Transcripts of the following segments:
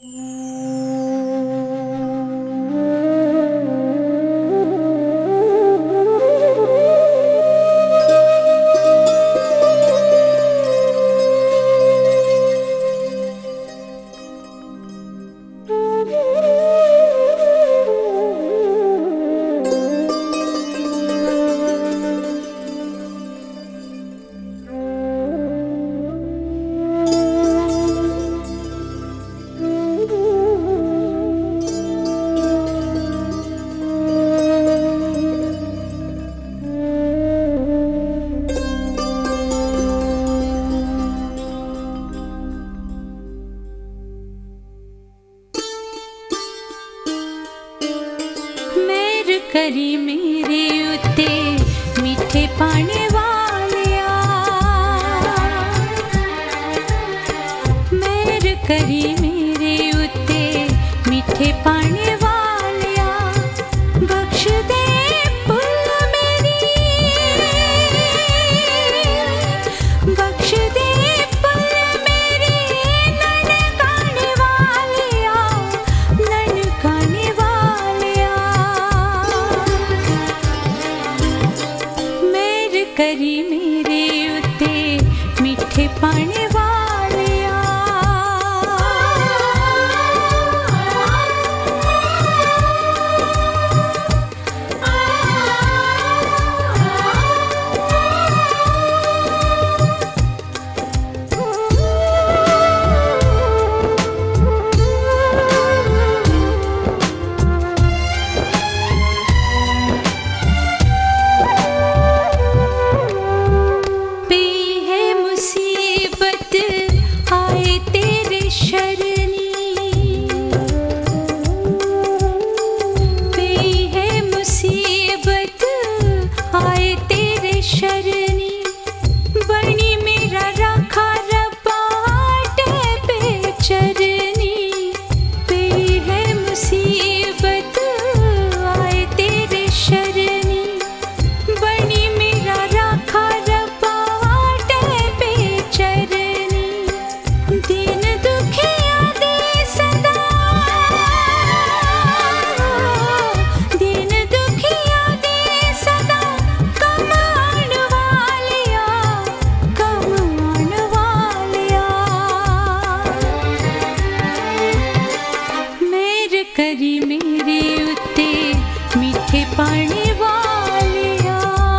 करी मेरे उत्ते मीठे पानी वालिया, मेहर करी मेरे उत्ते मीठे पानी वालिया, बख्श दे भुल मेरी, बख्श दे भुल मेरी, ननकाने वालिया, ननकाने वालिया, करी मेरे उत्ते मीठे पानी वालिया। करी मेरे उत्ते मीठे पानी वालिया।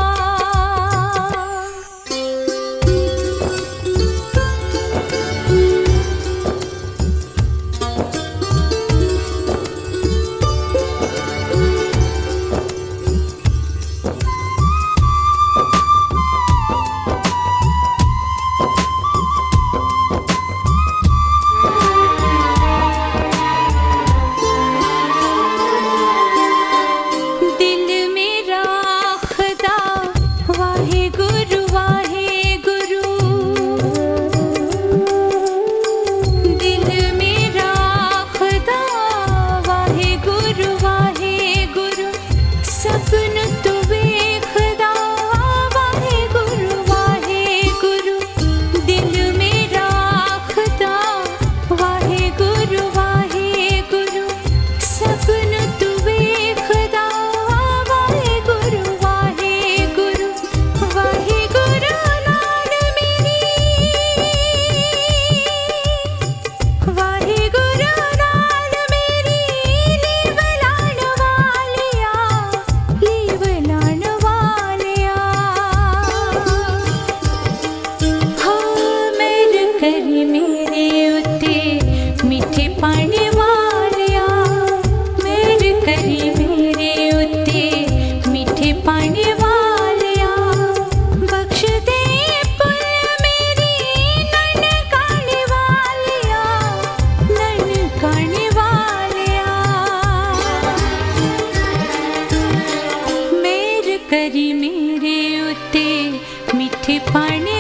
करी मेरे उत्ते मीठे पानी वालिया, मेहर करी मेरे उत्ते मीठे पानी वालिया, बख्श दे भुल मेरी, ननकाने वालिया, ननकाने वालिया, मेहर करी मेरे उत्ते मीठे पानी